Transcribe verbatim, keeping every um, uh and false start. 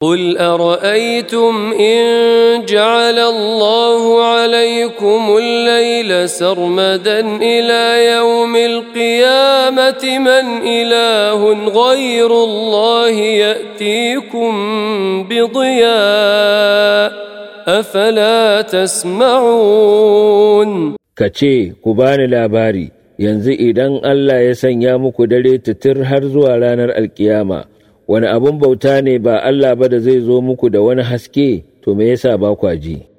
قل أرأيتم إن جعل الله عليكم الليل سرمدا إلى يوم القيامة من إله غير الله يأتيكم بضياء أفلا تسمعون. Kace ku bani labari, yanzu idan Allah ya sanya muku dare titir har zuwa ranar alkiyama, wani abun bauta ne ba Allah ba da zai zo muku da wani haske, to me yasa ba kwa ji?